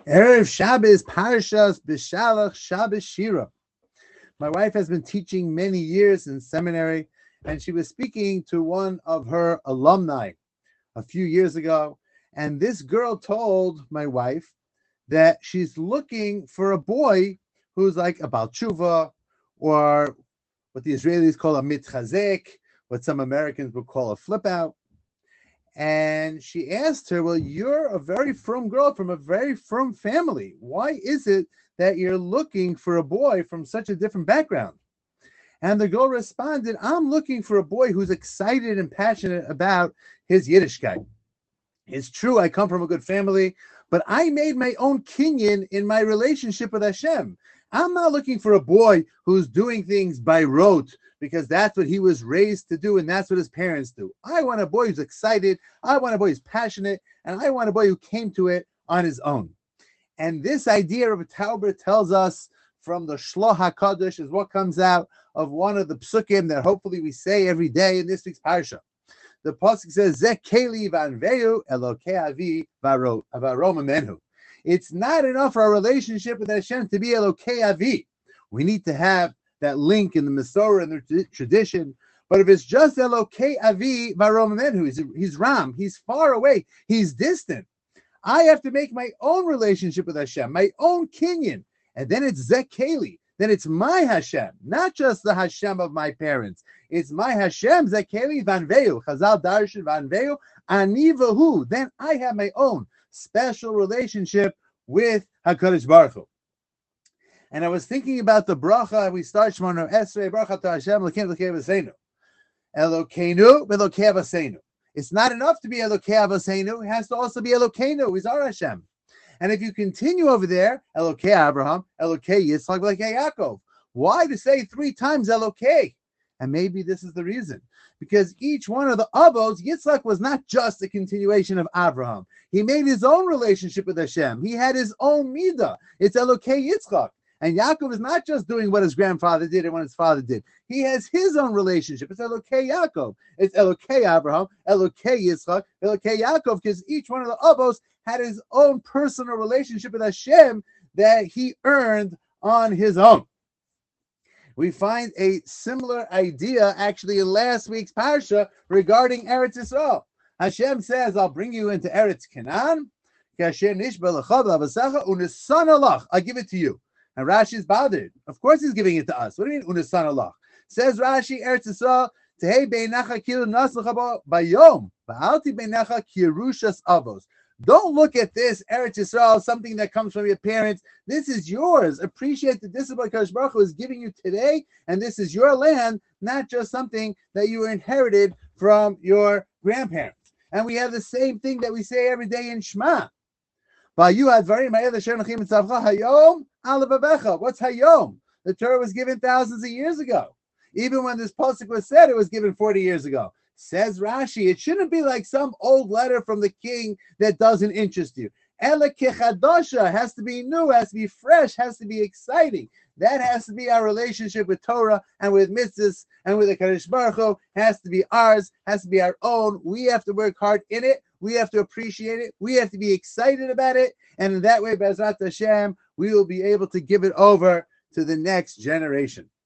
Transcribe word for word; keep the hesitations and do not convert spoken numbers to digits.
Erev Shabbos Parshas B'Shalach Shabbos Shira. My wife has been teaching many years in seminary, and she was speaking to one of her alumni a few years ago. And this girl told my wife that she's looking for a boy who's like a Baal Tshuva, or what the Israelis call a mitchazek, what some Americans would call a flip out. And she asked her, well, you're a very frum girl from a very frum family. Why is it that you're looking for a boy from such a different background? And the girl responded, I'm looking for a boy who's excited and passionate about his Yiddishkeit. It's true, I come from a good family, but I made my own kinyan in my relationship with Hashem. I'm not looking for a boy who's doing things by rote, because that's what he was raised to do, and that's what his parents do. I want a boy who's excited, I want a boy who's passionate, and I want a boy who came to it on his own. And this idea of a Tauber tells us from the Shloh HaKadosh is what comes out of one of the psukim that hopefully we say every day in this week's parsha. The pasuk says, Zeh keli vanveyu elokei avi varo mamenu. It's not enough for our relationship with Hashem to be elokei avi. We need to have that link in the Masorah and the tradition. But if it's just Elokei Avi Varomamenhu, he's, he's Ram, he's far away, he's distant. I have to make my own relationship with Hashem, my own kinyan. And then it's Zekeli, then it's my Hashem, not just the Hashem of my parents. It's my Hashem, Zekeli Vanveu, Chazal Darshan Vanveu, Ani Vahu. Then I have my own special relationship with HaKadosh Baruch Hu. And I was thinking about the bracha. We start Shmona Esrei bracha to Hashem Elokeinu Elokei Avosenu. Elokeinu Elokei Avosenu. It's not enough to be Elokei Avosenu. It has to also be Elokeinu. He's our Hashem. And if you continue over there, Elokei Abraham, Elokei Yitzchak, Elokei Yaakov. Why to say three times Elokei? And maybe this is the reason. Because each one of the Avos, Yitzchak was not just a continuation of Abraham. He made his own relationship with Hashem. He had his own midah. It's Elokei Yitzchak. And Yaakov is not just doing what his grandfather did and what his father did. He has his own relationship. It's Elokei Yaakov. It's Elokei Abraham, Elokei Yitzchak, Elokei Yaakov, because each one of the Avos had his own personal relationship with Hashem that he earned on his own. We find a similar idea actually in last week's parsha regarding Eretz Yisrael. Hashem says, I'll bring you into Eretz Canaan. I'll give it to you. And Rashi is bothered. Of course he's giving it to us. What do you mean, Unasan Allah? Says Rashi, Eretz Yisrael, Tehei beinacha kilu naslcha bayom, ba'alti beinacha kirushas avos. Don't look at this, Eretz Yisrael, something that comes from your parents. This is yours. Appreciate the discipline Kadosh Baruch Hu is giving you today, and this is your land, not just something that you inherited from your grandparents. And we have the same thing that we say every day in Shema. What's Hayom? The Torah was given thousands of years ago. Even when this pasuk was said, it was given forty years ago. Says Rashi, it shouldn't be like some old letter from the king that doesn't interest you. Ela kechadosha has to be new, has to be fresh, has to be exciting. That has to be our relationship with Torah and with mitzvahs and with the Kadosh Baruch Hu. Has to be ours, has to be our own. We have to work hard in it. We have to appreciate it. We have to be excited about it. And in that way, Be'ezrat Hashem, we will be able to give it over to the next generation.